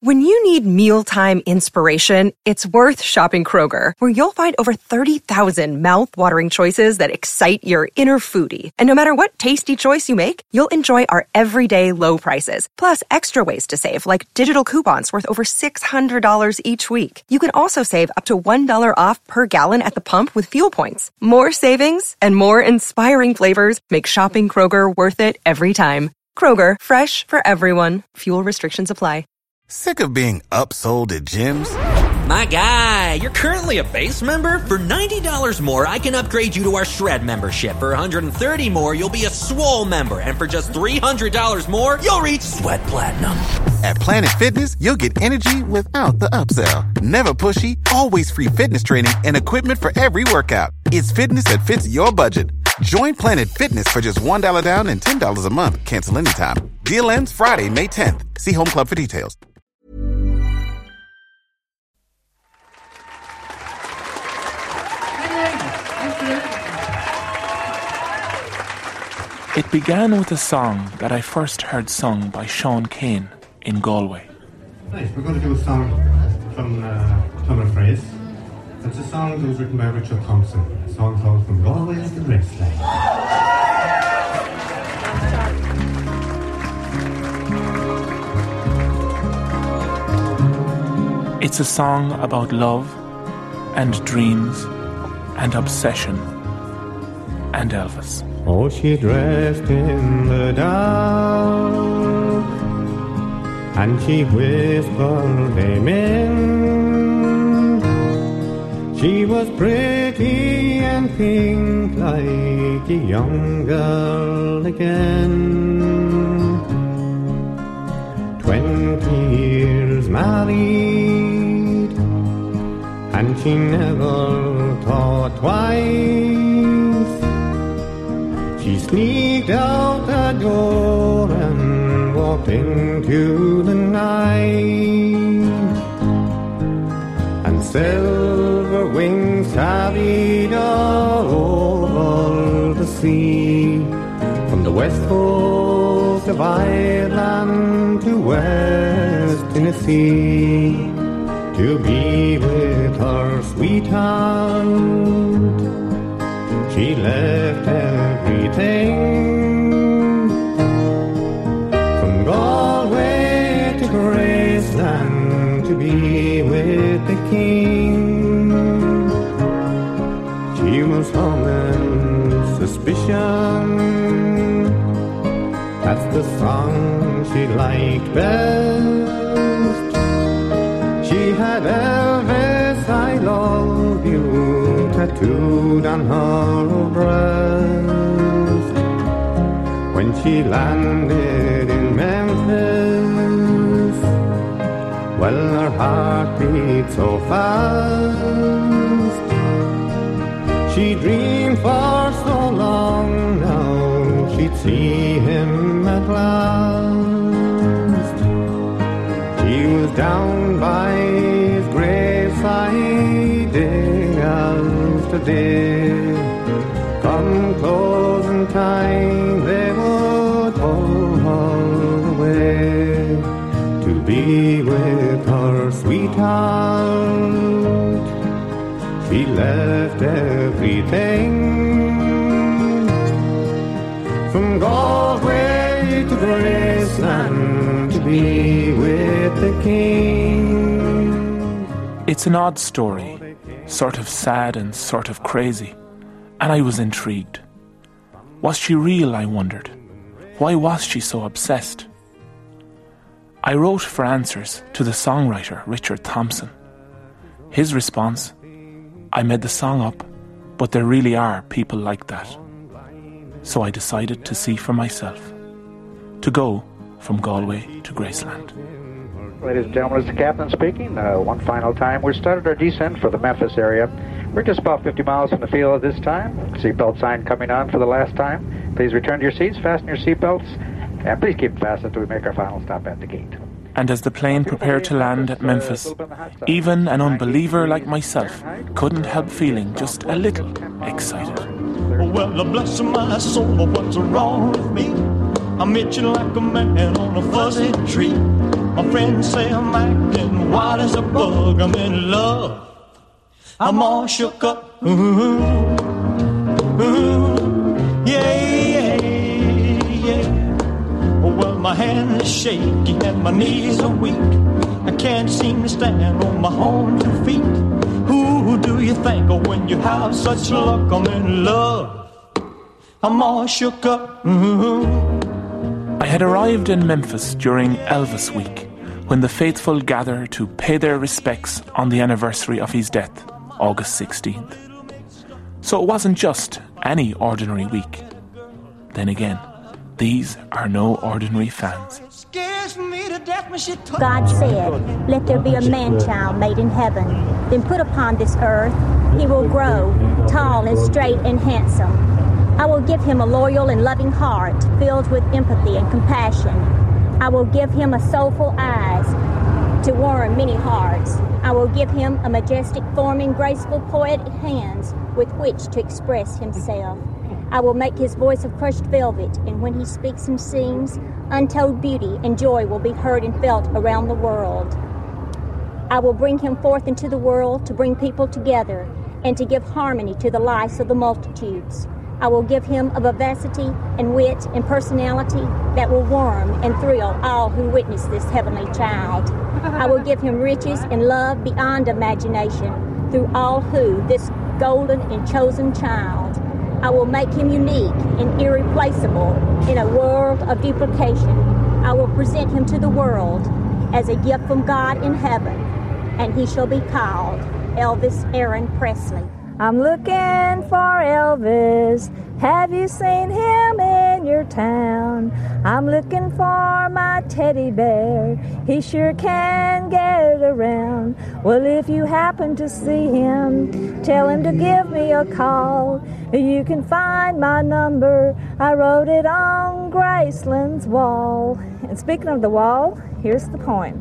When you need mealtime inspiration, it's worth shopping Kroger, where you'll find over 30,000 mouth-watering choices that excite your inner foodie. And no matter what tasty choice you make, you'll enjoy our everyday low prices, plus extra ways to save, like digital coupons worth over $600 each week. You can also save up to $1 off per gallon at the pump with fuel points. More savings and more inspiring flavors make shopping Kroger worth it every time. Kroger, fresh for everyone. Fuel restrictions apply. Sick of being upsold at gyms? My guy, you're currently a base member? For $90 more, I can upgrade you to our Shred membership. For $130 more, you'll be a Swole member. And for just $300 more, you'll reach Sweat Platinum. At Planet Fitness, you'll get energy without the upsell. Never pushy, always free fitness training and equipment for every workout. It's fitness that fits your budget. Join Planet Fitness for just $1 down and $10 a month. Cancel anytime. Deal ends Friday, May 10th. See Home Club for details. It began with a song that I first heard sung by Sean Kane in Galway. Right, we're going to do a song from Tom and Phrase. It's a song that was written by Richard Thompson. A song called From Galway to Graceland. It's a song about love and dreams and obsession and Elvis. Oh, she dressed in the dark and she whispered amen. She was pretty and pink like a young girl again. 20 years married and she never thought twice. She sneaked out the door and walked into the night, and silver wings carried all over the sea, from the west coast of Ireland to West Tennessee, to be with her sweetheart. She left everything, from Galway to Graceland, to be with the king. She was humming Suspicion, that's the song she liked best. She had Elvis, I love you, tattooed on her breast. When she landed in Memphis, well, her heart beat so fast. She dreamed for so long now she'd see him at last. She was down by his graveside day after day. Come closing time, they would pull her away to be with her sweetheart. She left everything, from Galway to Graceland, to be with the king. It's an odd story, sort of sad and sort of crazy, and I was intrigued. Was she real, I wondered? Why was she so obsessed? I wrote for answers to the songwriter Richard Thompson. His response: I made the song up, but there really are people like that. So I decided to see for myself, to go from Galway to Graceland. Ladies and gentlemen, it's the captain speaking. One final time. We've started our descent for the Memphis area. We're just about 50 miles from the field at this time. Seatbelt sign coming on for the last time. Please return to your seats, fasten your seatbelts, and please keep them fastened until we make our final stop at the gate. And as the plane prepared to land at Memphis, even an unbeliever like myself couldn't help feeling just a little excited. Well, bless my soul, what's wrong with me? I'm itching like a man on a fuzzy tree. My friends say I'm acting wild as a bug. I'm in love. I'm all shook up. Yeah. Well, my hand is shaky and my knees are weak. I can't seem to stand on my own 2 feet. Who do you think of when you have such luck? I'm in love. I'm all shook up. I had arrived in Memphis during Elvis Week, when the faithful gather to pay their respects on the anniversary of his death, August 16th. So it wasn't just any ordinary week. Then again, these are no ordinary fans. God said, "Let there be a man-child made in heaven. Then put upon this earth, he will grow, tall and straight and handsome. I will give him a loyal and loving heart, filled with empathy and compassion. I will give him a soulful eyes to warm many hearts. I will give him a majestic form and graceful poetic hands with which to express himself. I will make his voice of crushed velvet, and when he speaks and sings, untold beauty and joy will be heard and felt around the world. I will bring him forth into the world to bring people together and to give harmony to the lives of the multitudes. I will give him a vivacity and wit and personality that will warm and thrill all who witness this heavenly child. I will give him riches and love beyond imagination through all who this golden and chosen child. I will make him unique and irreplaceable in a world of duplication. I will present him to the world as a gift from God in heaven, and he shall be called Elvis Aaron Presley. I'm looking for Elvis. Have you seen him in your town? I'm looking for my teddy bear. He sure can get around. Well, if you happen to see him, tell him to give me a call. You can find my number. I wrote it on Graceland's wall. And speaking of the wall, here's the point.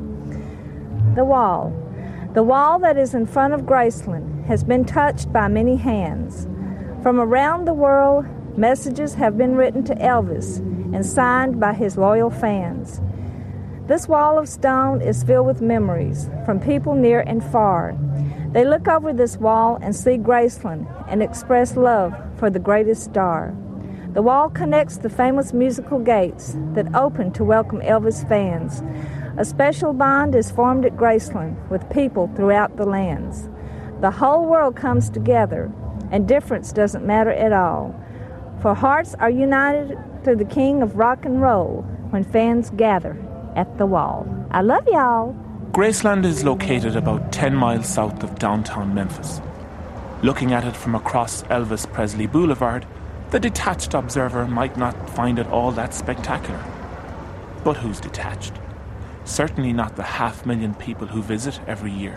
The wall. The wall that is in front of Graceland has been touched by many hands. From around the world, messages have been written to Elvis and signed by his loyal fans. This wall of stone is filled with memories from people near and far. They look over this wall and see Graceland and express love for the greatest star. The wall connects the famous musical gates that open to welcome Elvis fans. A special bond is formed at Graceland with people throughout the lands. The whole world comes together, and difference doesn't matter at all. For hearts are united through the King of Rock and Roll when fans gather at the wall. I love y'all. Graceland is located about 10 miles south of downtown Memphis. Looking at it from across Elvis Presley Boulevard, the detached observer might not find it all that spectacular. But who's detached? Certainly not the 500,000 people who visit every year.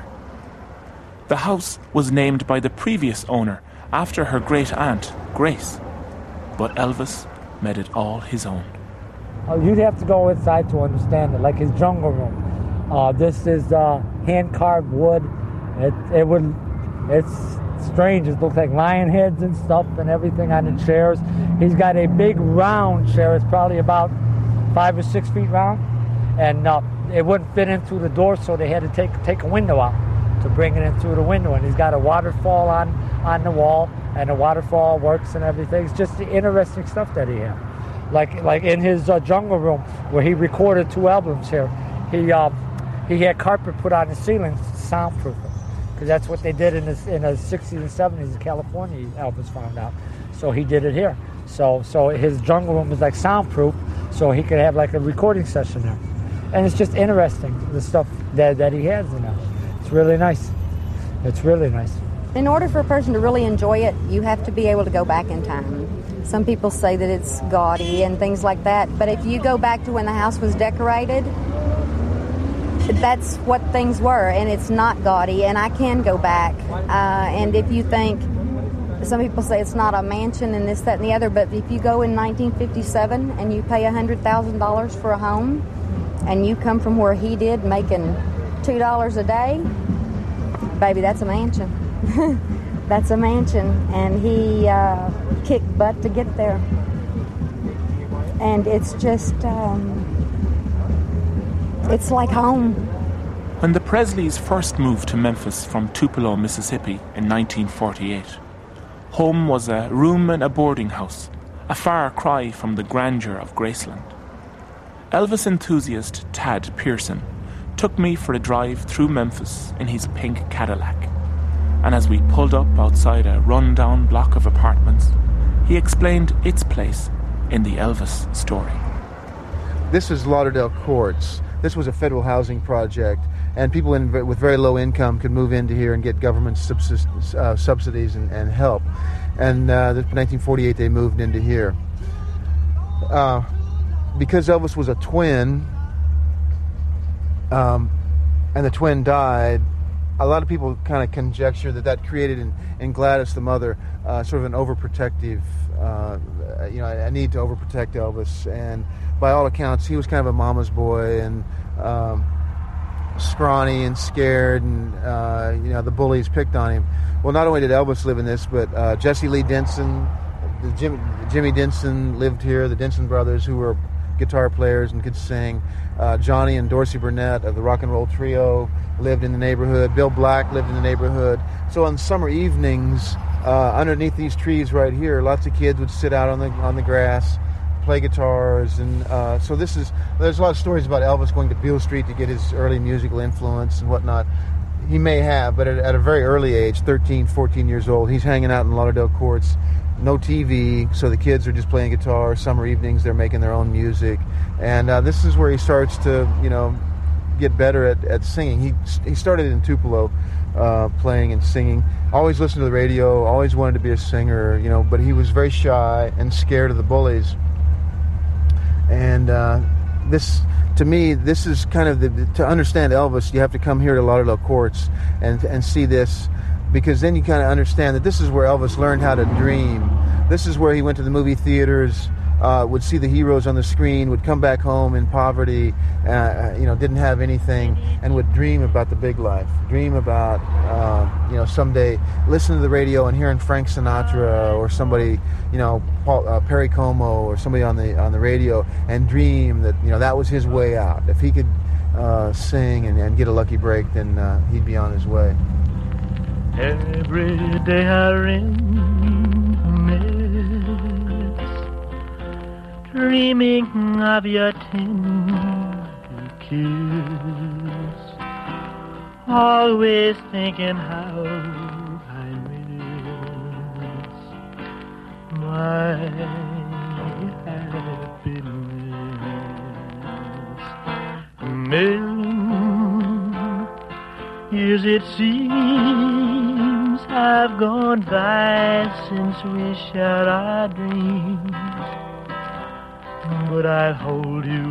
The house was named by the previous owner after her great-aunt, Grace. But Elvis made it all his own. You'd have to go inside to understand it, like his jungle room. This is hand-carved wood. It's strange. It looks like lion heads and stuff and everything on the chairs. He's got a big round chair. It's probably about 5 or 6 feet round. And it wouldn't fit in through the door, so they had to take a window out to bring it in through the window. And he's got a waterfall on the wall, and the waterfall works and everything. It's just the interesting stuff that he had. Like in his jungle room, where he recorded 2 albums here, he had carpet put on the ceilings to soundproof it, because that's what they did in the 60s and 70s in California, Elvis found out. So he did it here. So his jungle room is like soundproof, so he could have like a recording session there. And it's just interesting, the stuff that he has in there. It's really nice. It's really nice. In order for a person to really enjoy it, you have to be able to go back in time. Some people say that it's gaudy and things like that, but if you go back to when the house was decorated, that's what things were, and it's not gaudy, and I can go back. And if you think, some people say it's not a mansion and this, that, and the other, but if you go in 1957 and you pay $100,000 for a home, and you come from where he did, making $2 a day, baby, that's a mansion. That's a mansion, and he kicked butt to get there. And it's just It's like home. When the Presleys first moved to Memphis from Tupelo, Mississippi in 1948, home was a room in a boarding house, a far cry from the grandeur of Graceland. Elvis enthusiast Tad Pearson took me for a drive through Memphis in his pink Cadillac, and as we pulled up outside a run-down block of apartments, he explained its place in the Elvis story. This is Lauderdale Courts. This was a federal housing project, and people with very low income could move into here and get government subsidies and help. And in 1948, they moved into here. Because Elvis was a twin, and the twin died, a lot of people kind of conjecture that created in Gladys, the mother, sort of an overprotective, a need to overprotect Elvis. And by all accounts, he was kind of a mama's boy and scrawny and scared, and the bullies picked on him. Well, not only did Elvis live in this, but Jesse Lee Denson, Jimmy Denson lived here. The Denson brothers, who were guitar players and could sing. Johnny and Dorsey Burnett of the Rock and Roll Trio lived in the neighborhood. Bill Black lived in the neighborhood. So on summer evenings, underneath these trees right here, lots of kids would sit out on the grass, play guitars, and so there's a lot of stories about Elvis going to Beale Street to get his early musical influence and whatnot. He may have, but at a very early age, 13, 14 years old, he's hanging out in Lauderdale Courts. No TV, so the kids are just playing guitar. Summer evenings, they're making their own music. And this is where he starts to, get better at singing. He started in Tupelo, playing and singing. Always listened to the radio, always wanted to be a singer, but he was very shy and scared of the bullies. And to me, this is kind of to understand Elvis, you have to come here to Lauderdale Courts and see this, because then you kind of understand that this is where Elvis learned how to dream. This is where he went to the movie theaters, would see the heroes on the screen, would come back home in poverty, didn't have anything, and would dream about the big life. Dream about, someday listen to the radio and hearing Frank Sinatra or somebody, Perry Como or somebody on the radio, and dream that that was his way out. If he could sing and get a lucky break, then he'd be on his way. Every day I reminisce, dreaming of your tender kiss, always thinking how I miss my happiness. Years it seems have gone by since we shared our dreams, but I'll hold you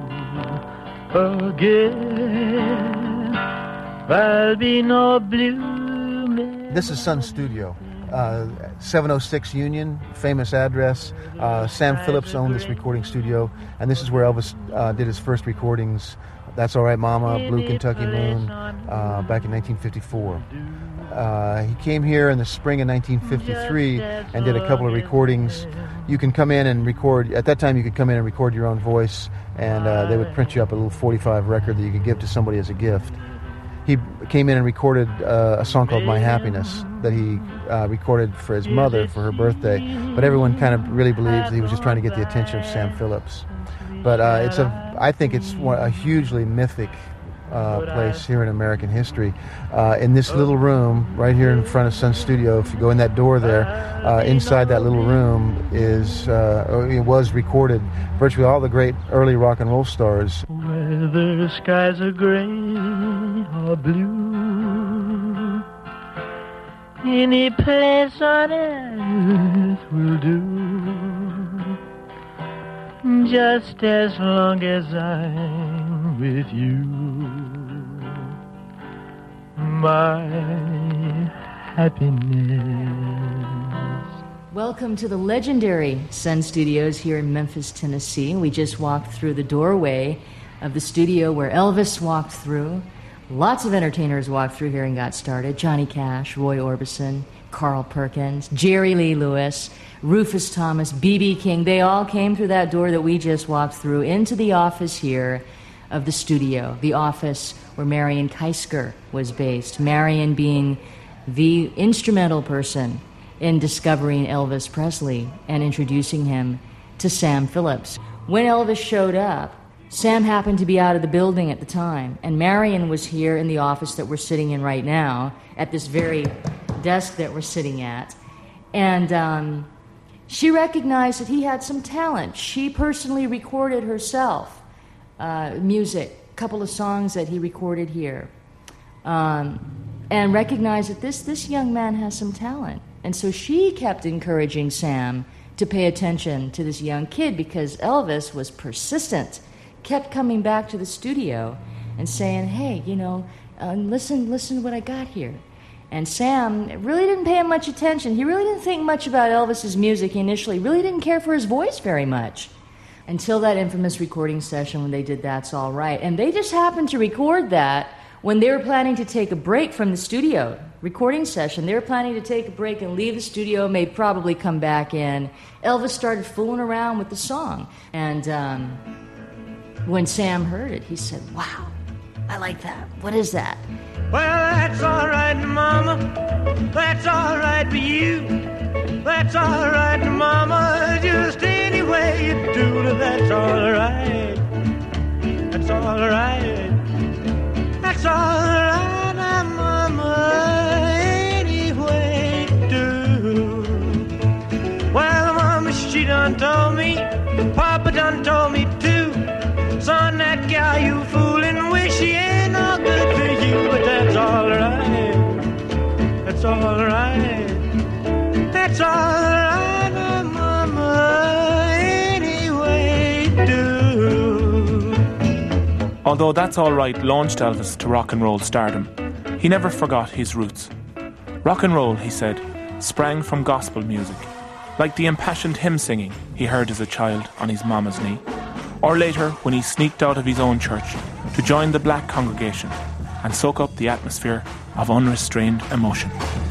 again. There'll be no blue. This is Sun Studio, 706 Union, famous address. Sam Phillips owned this recording studio, and this is where Elvis did his first recordings. That's All Right Mama, Blue Kentucky Moon, back in 1954. He came here in the spring of 1953 and did a couple of recordings. You can come in and record, at that time you could come in and record your own voice, and they would print you up a little 45 record that you could give to somebody as a gift. He came in and recorded a song called My Happiness that he recorded for his mother for her birthday, but everyone kind of really believes that he was just trying to get the attention of Sam Phillips. But I think it's a hugely mythic place here in American history. In this little room right here in front of Sun Studio, if you go in that door there, inside that little room it was recorded virtually all the great early rock and roll stars. Whether the skies are gray or blue, any place on earth will do, just as long as I'm with you. My happiness. Welcome to the legendary Sun Studios here in Memphis, Tennessee. We just walked through the doorway of the studio where Elvis walked through. Lots of entertainers walked through here and got started. Johnny Cash, Roy Orbison, Carl Perkins, Jerry Lee Lewis, Rufus Thomas, B.B. King. They all came through that door that we just walked through into the office here of the studio, the office where Marion Keisker was based, Marion being the instrumental person in discovering Elvis Presley and introducing him to Sam Phillips. When Elvis showed up, Sam happened to be out of the building at the time, and Marion was here in the office that we're sitting in right now, at this very desk that we're sitting at, and she recognized that he had some talent. She personally recorded herself music, a couple of songs that he recorded here, and recognized that this young man has some talent. And so she kept encouraging Sam to pay attention to this young kid, because Elvis was persistent, kept coming back to the studio and saying, hey, listen to what I got here. And Sam really didn't pay him much attention. He really didn't think much about Elvis's music initially. He really didn't care for his voice very much until that infamous recording session when they did That's All Right. And they just happened to record that when they were planning to take a break from the studio recording session. They were planning to take a break and leave the studio, may probably come back in. Elvis started fooling around with the song. And when Sam heard it, he said, wow, I like that. What is that? Well, that's all right, Mama. That's all right for you. That's all right, Mama. Just any way you do it, that's all right. That's all right. That's all right, Mama. Any way you do. Well, Mama, she done told me. Papa done told me too. Son, that gal you fooling with, she ain't no good for you. But that's all right. That's all right. That's all right, Mama. Any way you do. Although That's All Right launched Elvis to rock and roll stardom, he never forgot his roots. Rock and roll, he said, sprang from gospel music, like the impassioned hymn singing he heard as a child on his mama's knee, or later when he sneaked out of his own church to join the black congregation and soak up the atmosphere of unrestrained emotion.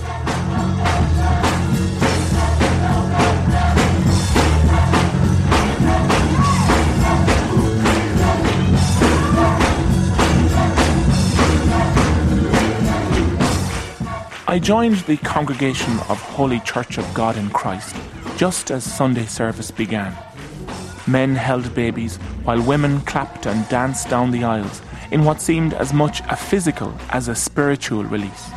I joined the congregation of Holy Church of God in Christ just as Sunday service began. Men held babies while women clapped and danced down the aisles in what seemed as much a physical as a spiritual release.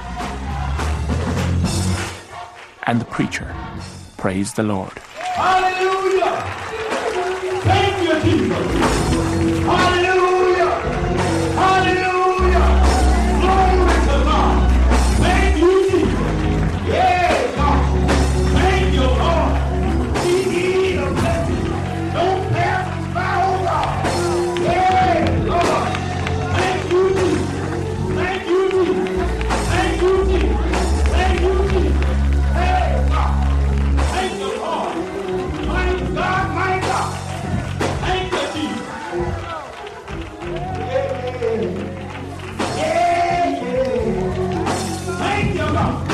And the preacher praised the Lord. Hallelujah! Thank you, Jesus! Hallelujah! Hallelujah! Glory to God! Thank you, Jesus! Yeah, God! Thank you, Lord! We need a blessing. Don't pass us by, oh God! Yeah, Lord! Thank you, Jesus! Thank you, Jesus! Thank you, Jesus! Thank you, Jesus! Hey, God! Thank you, Lord! My God, my God! Thank you, Jesus! Yeah, yeah! Thank you, God!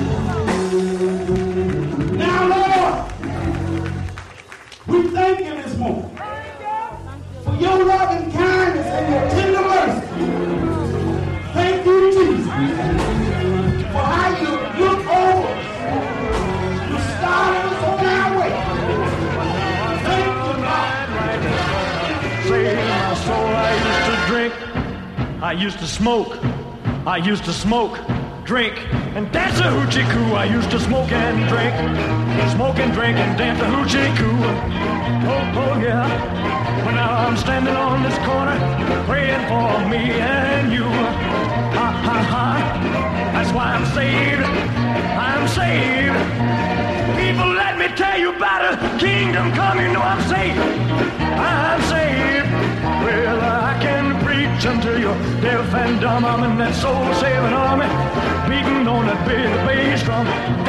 Now, Lord, we thank you this morning for your loving kindness and your tender mercy. Thank you, Jesus, for how you look over us. You started us on our way. Thank you, God. Save my soul. I used to drink. I used to smoke. I used to smoke, drink, and dance a hoochie coo. I used to smoke and drink, smoke and drink and dance a hoochie coo. Oh yeah. Well, now I'm standing on this corner, praying for me and you. Ha ha ha. That's why I'm saved. I'm saved. People, let me tell you about a kingdom coming. No, I'm saved. I'm saved. Well, I can preach until you're deaf and dumb. I'm in that soul-saving army, beating on that big bass drum.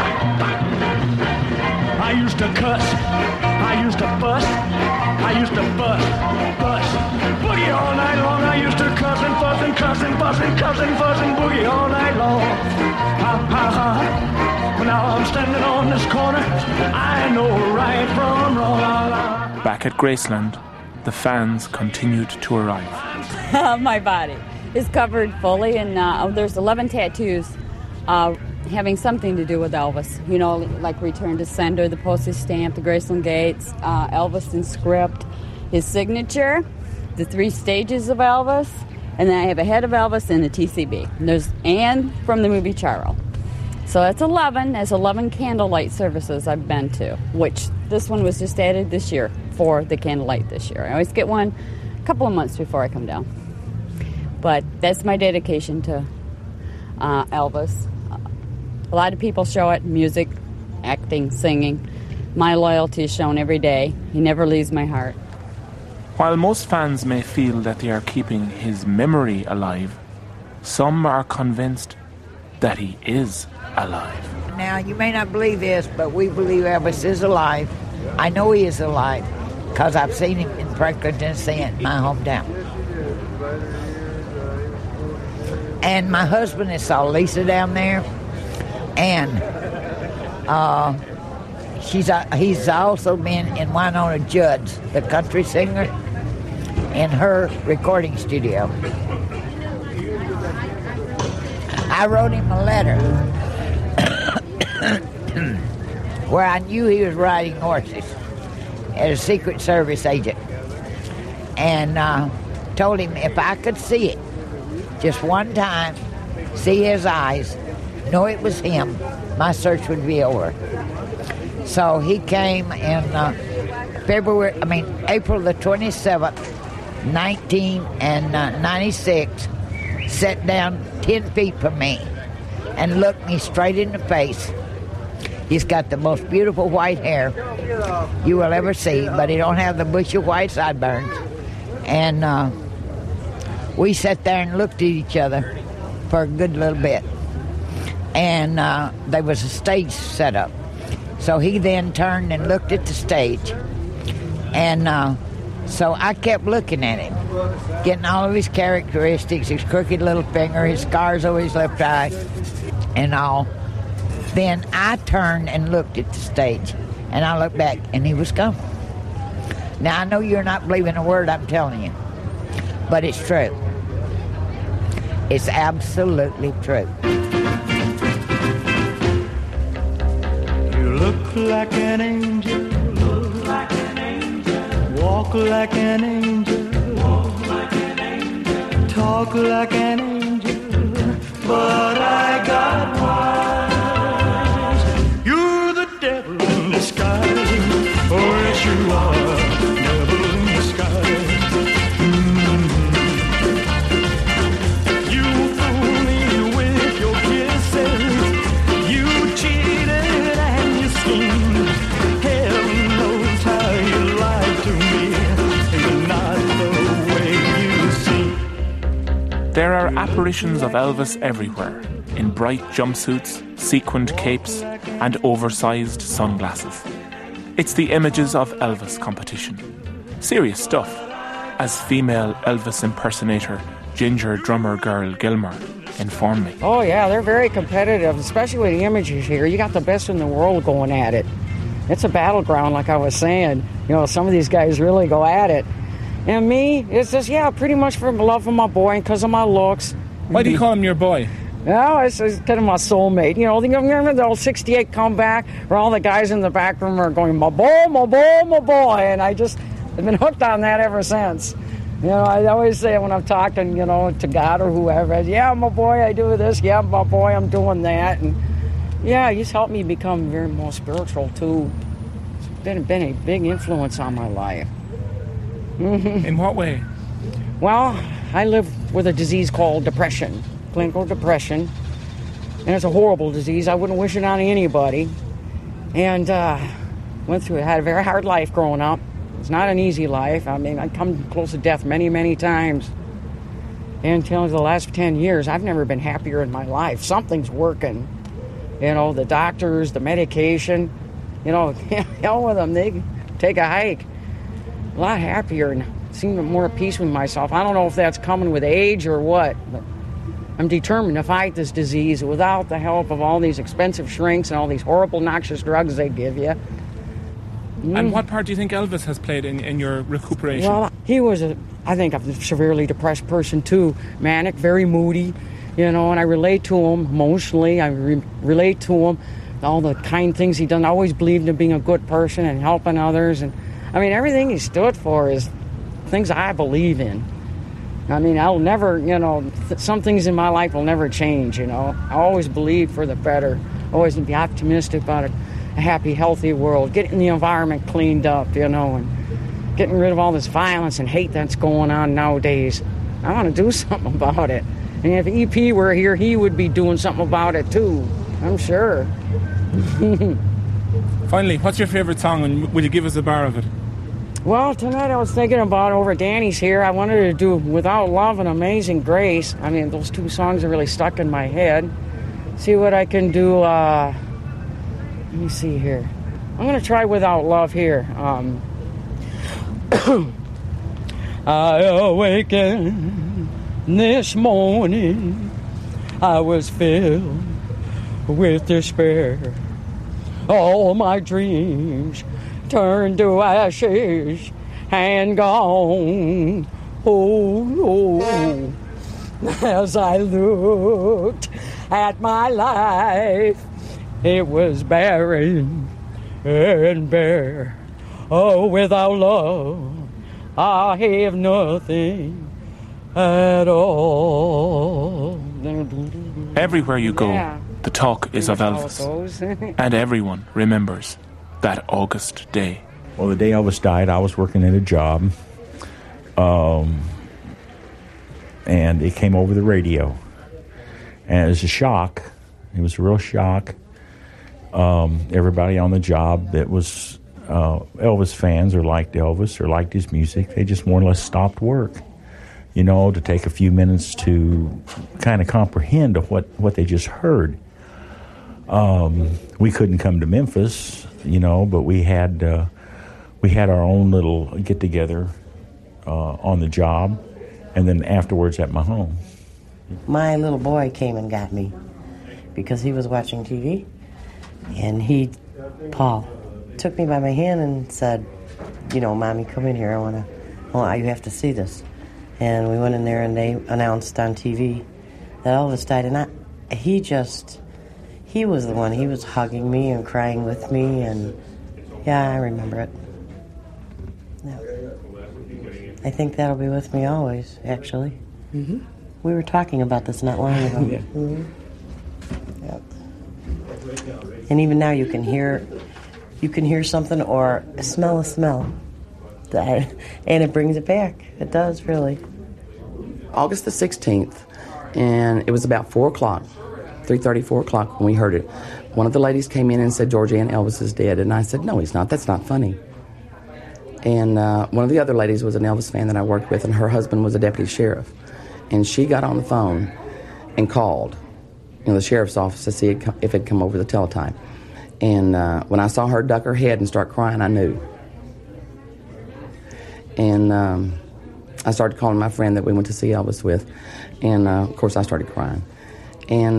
I used to cuss. I used to fuss. I used to fuss. Boogie all night long. I used to cuss and fuss and cuss and fuss and cuss and fuss and boogie all night long. Ha ha ha. But now I'm standing on this corner. I know right from wrong. Back at Graceland, the fans continued to arrive. My body is covered fully, and there's 11 tattoos having something to do with Elvis. You know, like Return to Sender, the postage stamp, the Graceland Gates, Elvis in script, his signature, the 3 stages of Elvis, and then I have a head of Elvis and the TCB. And from the movie Charles. So that's 11. That's 11 candlelight services I've been to, which this one was just added this year for the candlelight this year. I always get one a couple of months before I come down. But that's my dedication to Elvis. A lot of people show it, music, acting, singing. My loyalty is shown every day. He never leaves my heart. While most fans may feel that they are keeping his memory alive, some are convinced that he is alive. Now, you may not believe this, but we believe Elvis is alive. I know he is alive because I've seen him in Franklin, Tennessee, in my hometown. And my husband has saw Lisa down there, and he's also been in Winona Judd, the country singer, in her recording studio. I wrote him a letter where I knew he was riding horses as a Secret Service agent, and told him if I could see it just one time, see his eyes, know it was him, my search would be over. So he came in April the 27th, 1996, sat down 10 feet from me and looked me straight in the face. He's got the most beautiful white hair you will ever see, but he don't have the bushy white sideburns. And we sat there and looked at each other for a good little bit. And there was a stage set up. So he then turned and looked at the stage. And so I kept looking at him, getting all of his characteristics, his crooked little finger, his scars over his left eye, and all. Then I turned and looked at the stage, and I looked back, and he was gone. Now, I know you're not believing a word I'm telling you, but it's true. It's absolutely true. You look like an angel. Look like an angel. Walk like an angel. Walk like an angel. Talk like an angel. But I got wise. You're the devil in disguise. Oh, yes, you are. Devil in disguise. You fool me with your kisses. You cheated and you schemed. Heaven knows how you lied to me. You're not the way you seem. There are apparitions of Elvis everywhere, in bright jumpsuits, sequined capes, and oversized sunglasses. It's the Images of Elvis competition. Serious stuff, as female Elvis impersonator Ginger Drummer Girl Gilmore informed me. Oh yeah, they're very competitive, especially with the images here. You got the best in the world going at it. It's a battleground, like I was saying. You know, some of these guys really go at it. And me, it's just, pretty much for love for my boy and because of my looks. Why do you call him your boy? No, it's kind of my soulmate. You know, remember the old 68 comeback where all the guys in the back room are going, my boy, my boy, my boy. And I've been hooked on that ever since. You know, I always say when I'm talking, to God or whoever, my boy, I do this. Yeah, my boy, I'm doing that. And he's helped me become very more spiritual, too. It's been a big influence on my life. In what way? Well, I live with a disease called depression, clinical depression, and it's a horrible disease. I wouldn't wish it on anybody. And went through it, had a very hard life growing up. It's not an easy life. I mean, I've come close to death many, many times. And until the last 10 years, I've never been happier in my life. Something's working. The doctors, the medication, hell with them. They take a hike. A lot happier and seem more at peace with myself. I don't know if that's coming with age or what, but I'm determined to fight this disease without the help of all these expensive shrinks and all these horrible, noxious drugs they give you. And what part do you think Elvis has played in your recuperation? Well, he was I think a severely depressed person too. Manic, very moody, you know, and I relate to him emotionally. I relate to him, all the kind things he done. I always believed in being a good person and helping others. And I mean, everything he stood for is things I believe in. I mean, I'll never, you know, some things in my life will never change, you know. I always believe for the better, always be optimistic about a happy, healthy world, getting the environment cleaned up, you know, and getting rid of all this violence and hate that's going on nowadays. I want to do something about it. And if EP were here, he would be doing something about it too, I'm sure. Finally, what's your favorite song, and will you give us a bar of it? Well, tonight I was thinking about over Danny's here. I wanted to do Without Love and Amazing Grace. I mean, those two songs are really stuck in my head. See what I can do. Let me see here. I'm going to try Without Love here. I awakened this morning. I was filled with despair. All my dreams turned to ashes and gone. Oh, as I looked at my life, it was barren and bare. Oh, without love, I have nothing at all. Everywhere you go, the talk is of Elvis, and everyone remembers that August day. Well, the day Elvis died, I was working at a job, and it came over the radio, and it was a shock. It was a real shock. Everybody on the job that was Elvis fans or liked Elvis or liked his music, they just more or less stopped work, you know, to take a few minutes to kind of comprehend what they just heard. We couldn't come to Memphis, you know, but we had our own little get-together on the job, and then afterwards at my home. My little boy came and got me because he was watching TV, and Paul, took me by my hand and said, you know, Mommy, come in here. You have to see this. And we went in there, and they announced on TV that Elvis died, and he was the one. He was hugging me and crying with me, and yeah, I remember it. Yeah. I think that'll be with me always, actually. Mm-hmm. We were talking about this not long ago. Yeah. Mm-hmm. Yep. And even now you can hear something or smell a smell. And it brings it back. It does, really. August the 16th, and it was about 4 o'clock. 3:30, 4 o'clock when we heard it. One of the ladies came in and said, Georgianne, Elvis is dead. And I said, no, he's not. That's not funny. And one of the other ladies was an Elvis fan that I worked with, and her husband was a deputy sheriff. And she got on the phone and called the sheriff's office to see if it had come over the teletype. And when I saw her duck her head and start crying, I knew. And I started calling my friend that we went to see Elvis with. And, of course, I started crying. And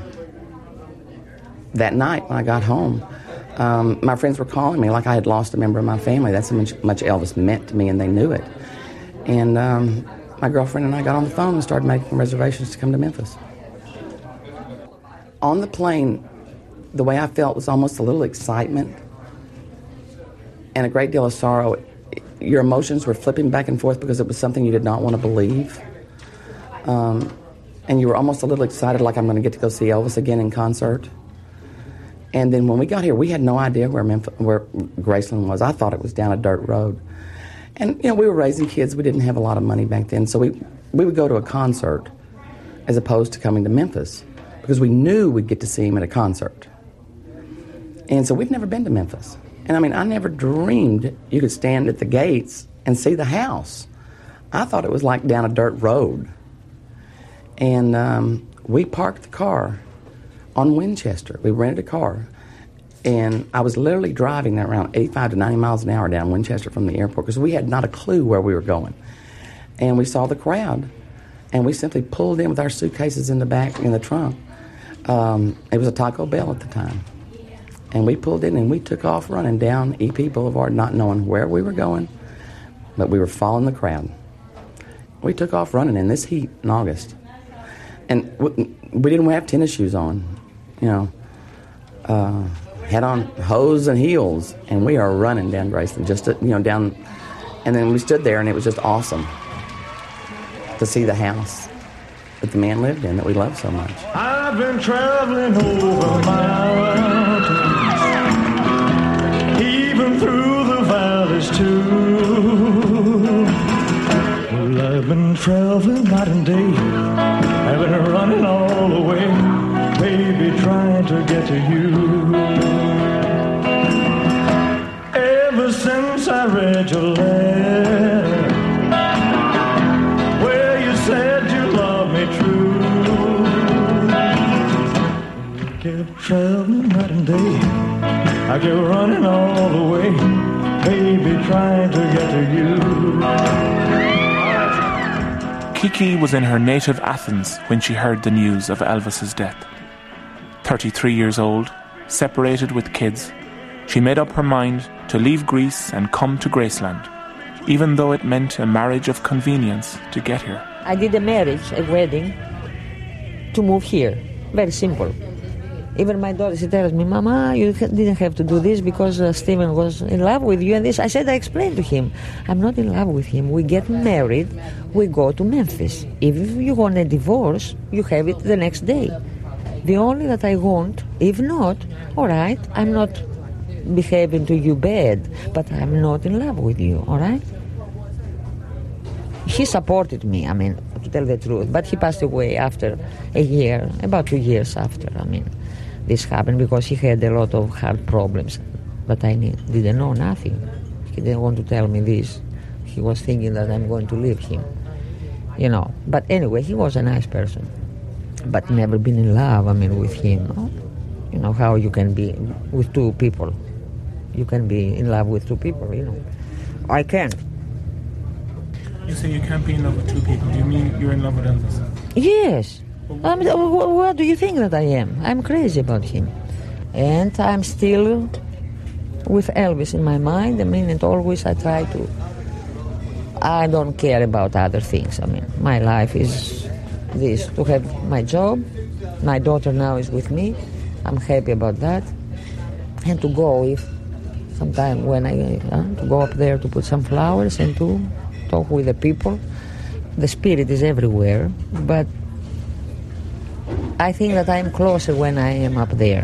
that night when I got home, my friends were calling me like I had lost a member of my family. That's how much Elvis meant to me, and they knew it. And my girlfriend and I got on the phone and started making reservations to come to Memphis. On the plane, the way I felt was almost a little excitement and a great deal of sorrow. Your emotions were flipping back and forth because it was something you did not want to believe. And you were almost a little excited, like I'm going to get to go see Elvis again in concert. And then when we got here, we had no idea where Graceland was. I thought it was down a dirt road. And, you know, we were raising kids. We didn't have a lot of money back then. So we would go to a concert as opposed to coming to Memphis because we knew we'd get to see him at a concert. And so we'd never been to Memphis. And, I mean, I never dreamed you could stand at the gates and see the house. I thought it was like down a dirt road. And we parked the car on Winchester. We rented a car. And I was literally driving around 85 to 90 miles an hour down Winchester from the airport because we had not a clue where we were going. And we saw the crowd. And we simply pulled in with our suitcases in the back, in the trunk. It was a Taco Bell at the time. And we pulled in and we took off running down EP Boulevard, not knowing where we were going, but we were following the crowd. We took off running in this heat in August. And we didn't have tennis shoes on, had on hose and heels, and we are running down Graceland, down. And then we stood there, and it was just awesome to see the house that the man lived in that we love so much. I've been traveling over mountains, even through the valleys too. Well, I've been traveling night and day, I've been running all the way, baby, trying to get to you. Ever since I read your letter, where you said you loved me true, I kept traveling night and day, I kept running all the way, baby, trying to get to you. Kiki was in her native Athens when she heard the news of Elvis's death. 33 years old, separated with kids, she made up her mind to leave Greece and come to Graceland, even though it meant a marriage of convenience to get here. I did a wedding, to move here. Very simple. Even my daughter, she tells me, Mama, you didn't have to do this because Stephen was in love with you and this. I said, I explained to him, I'm not in love with him. We get married, we go to Memphis. If you want a divorce, you have it the next day. The only that I want, if not, all right, I'm not behaving to you bad, but I'm not in love with you, all right? He supported me, to tell the truth, but he passed away after a year, about 2 years after, this happened, because he had a lot of heart problems, but I didn't know nothing. He didn't want to tell me this. He was thinking that I'm going to leave him, But anyway, he was a nice person, but never been in love, with him. You know how you can be with two people. You can be in love with two people, I can't. You say you can't be in love with two people. Do you mean you're in love with Elvis? Yes. What do you think that I am? I'm crazy about him. And I'm still with Elvis in my mind. And always I try to... I don't care about other things. My life is this, to have my job. My daughter now is with me. I'm happy about that. And to go sometime when to go up there to put some flowers and to talk with the people. The spirit is everywhere, but I think that I'm closer when I am up there.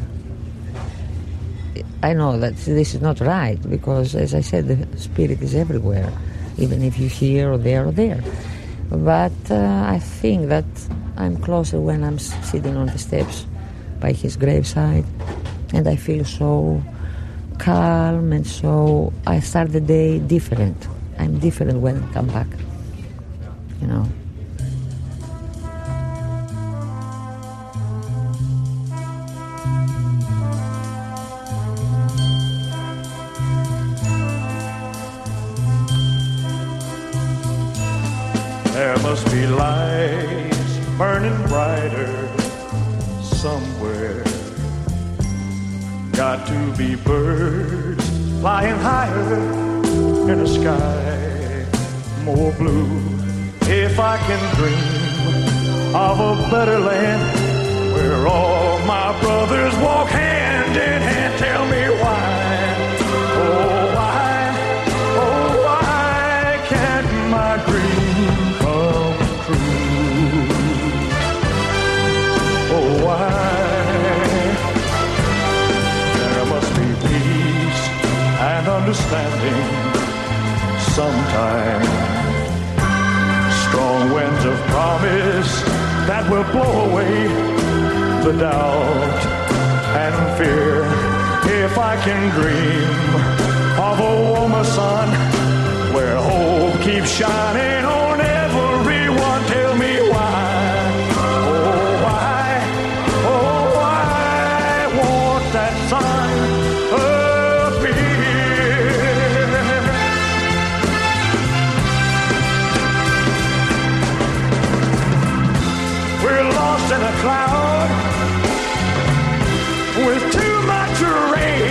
I know that this is not right, because, as I said, the spirit is everywhere, even if you're here or there or there. But I think that I'm closer when I'm sitting on the steps by his graveside, and I feel so calm, and so I start the day different. I'm different when I come back, There must be lights burning brighter somewhere. Got to be birds flying higher in a sky more blue. If I can dream of a better land where all my brothers walk hand in hand, tell me why, why can't my dream come true? Oh, why? There must be peace and understanding sometime. Strong winds of promise that will blow away the doubt and fear. If I can dream of a warmer sun where hope keeps shining on everyone, tell me why, why won't that sun appear? We're lost in a cloud with too much rain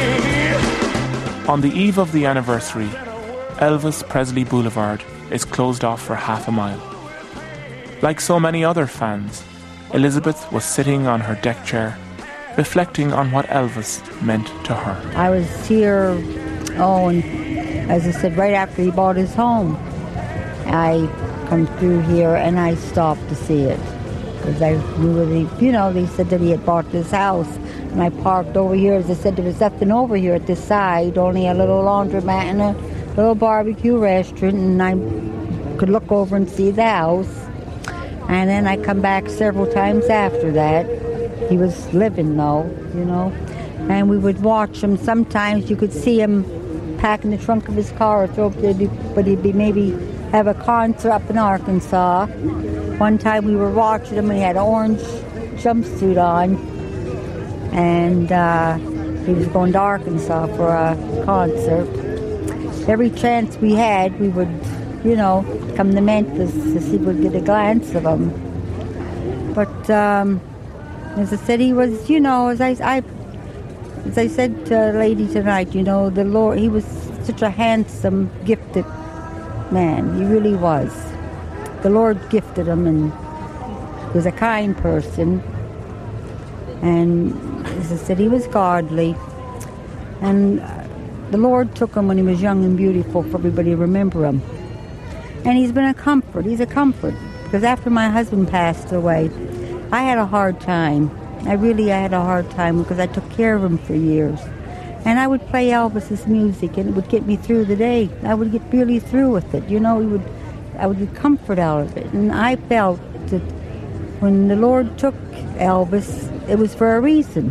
On the eve of the anniversary, Elvis Presley Boulevard is closed off for half a mile. Like so many other fans, Elizabeth was sitting on her deck chair, reflecting on what Elvis meant to her. I was here, and as I said, right after he bought his home. I come through here and I stopped to see it. Because I knew that they said that he had bought this house. And I parked over here. As I said, there was nothing over here at this side, only a little laundromat and a little barbecue restaurant, and I could look over and see the house. And then I come back several times after that. He was living though, and we would watch him. Sometimes you could see him pack in the trunk of his car, but he'd be maybe have a concert up in Arkansas. One time we were watching him and he had an orange jumpsuit on, and he was going to Arkansas for a concert. Every chance we had, we would, come to Memphis to see if we could get a glance of him. But as I said, he was, as I said to a lady tonight, the Lord, he was such a handsome, gifted man. He really was. The Lord gifted him, and he was a kind person. And as I said, he was godly. And the Lord took him when he was young and beautiful for everybody to remember him. And he's been a comfort. He's a comfort. Because after my husband passed away, I had a hard time. I had a hard time because I took care of him for years. And I would play Elvis's music, and it would get me through the day. I would get really through with it. I would get comfort out of it. And I felt that when the Lord took Elvis, it was for a reason.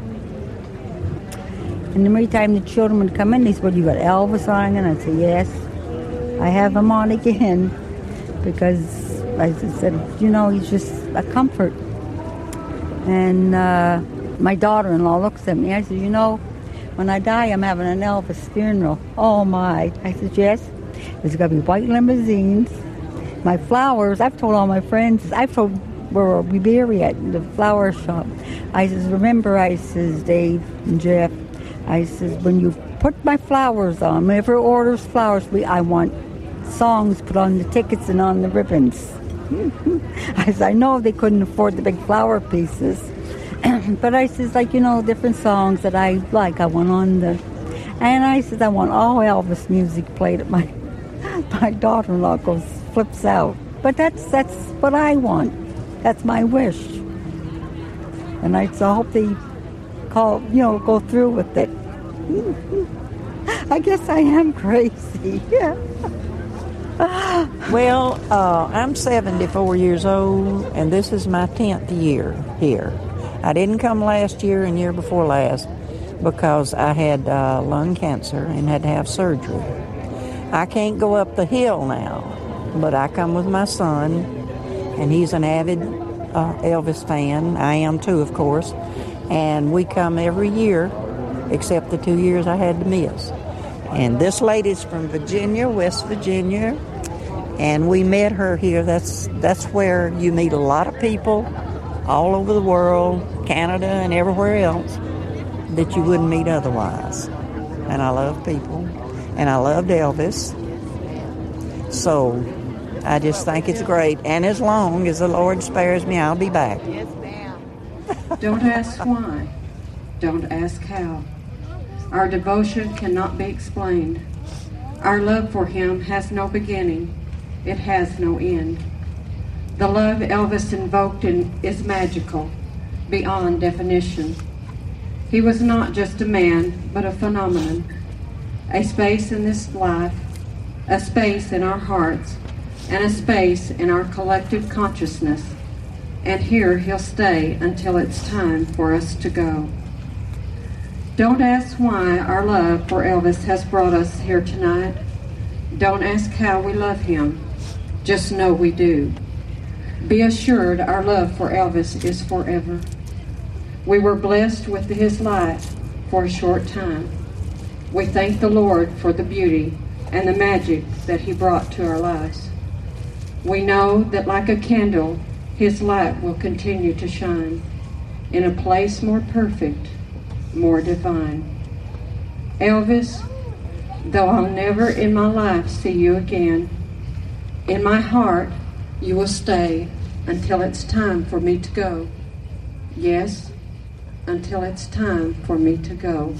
And every time the children would come in, they said, "Well, you got Elvis on?" And I'd say, "Yes, I have him on again." Because, as I said, he's just a comfort. And my daughter-in-law looks at me. I said, when I die, I'm having an Elvis funeral. Oh, my. I said, yes. There's going to be white limousines. My flowers, I've told all my friends, I've told where we bury at the flower shop. I says, remember, I says, Dave and Jeff, I says, when you put my flowers on, whoever orders flowers, I want songs put on the tickets and on the ribbons. I said, I know they couldn't afford the big flower pieces. But I says, different songs that I like, I want on the... And I says, I want all Elvis music played at my daughter-in-law flips out. But that's what I want. That's my wish. And I hope they go through with it. I guess I am crazy. Yeah. Well, I'm 74 years old, and this is my 10th year here. I didn't come last year and year before last because I had lung cancer and had to have surgery. I can't go up the hill now, but I come with my son, and he's an avid Elvis fan. I am too, of course. And we come every year, except the 2 years I had to miss. And this lady's from Virginia, West Virginia, and we met her here. That's where you meet a lot of people all over the world, Canada and everywhere else, that you wouldn't meet otherwise. And I love people, and I loved Elvis. So I just think it's great. And as long as the Lord spares me, I'll be back. Yes, ma'am. Don't ask why. Don't ask how. Our devotion cannot be explained. Our love for him has no beginning. It has no end. The love Elvis invoked is magical, beyond definition. He was not just a man, but a phenomenon. A space in this life, a space in our hearts, and a space in our collective consciousness. And here he'll stay until it's time for us to go. Don't ask why our love for Elvis has brought us here tonight. Don't ask how we love him. Just know we do. Be assured our love for Elvis is forever. We were blessed with his life for a short time. We thank the Lord for the beauty and the magic that he brought to our lives. We know that like a candle, his light will continue to shine in a place more perfect, more divine. Elvis, though I'll never in my life see you again. In my heart, you will stay until it's time for me to go. Yes, until it's time for me to go.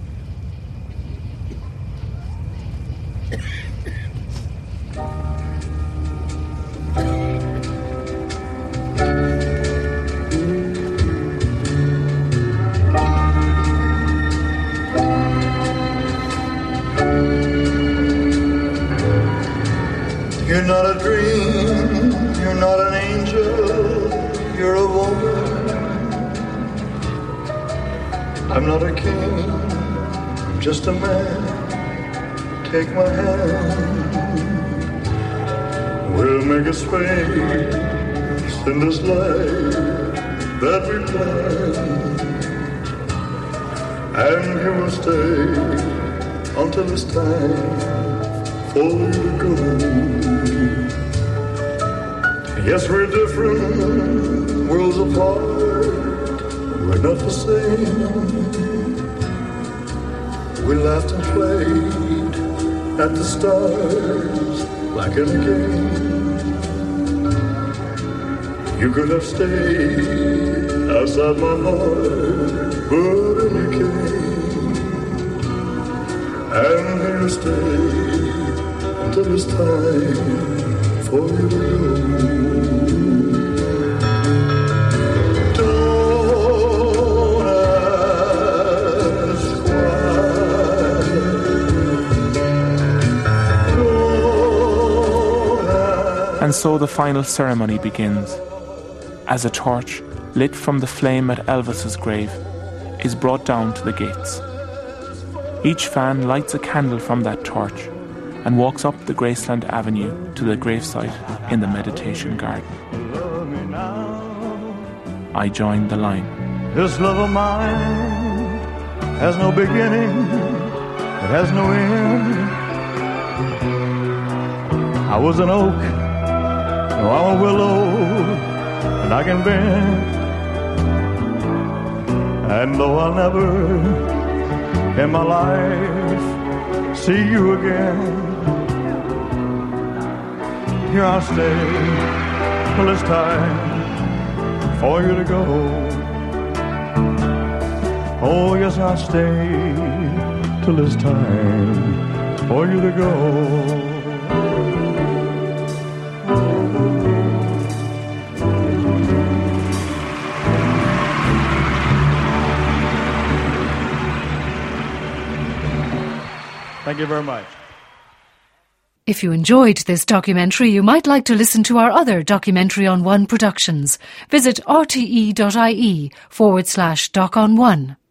You're not a dream, you're not an angel, you're a woman. I'm not a king, I'm just a man. Take my hand, we'll make a space in this life that we planned, and you will stay until it's time for you to go. Yes, we're different, worlds apart, we're not the same. We laughed and played at the stars like in a game. You could have stayed outside my heart, but then you came. And you stay until it's time for you to go. Don't ask why. Don't ask. And so the final ceremony begins, as a torch lit from the flame at Elvis's grave is brought down to the gates. Each fan lights a candle from that torch and walks up the Graceland Avenue to the gravesite in the meditation garden. I join the line. This love of mine has no beginning, it has no end. I was an oak, now I'm a willow, and I can bend. And though I'll never in my life see you again, here I'll stay till it's time for you to go. Oh yes, I'll stay till it's time for you to go. Thank you very much. If you enjoyed this documentary, you might like to listen to our other Documentary on One productions. Visit rte.ie/Doc on One.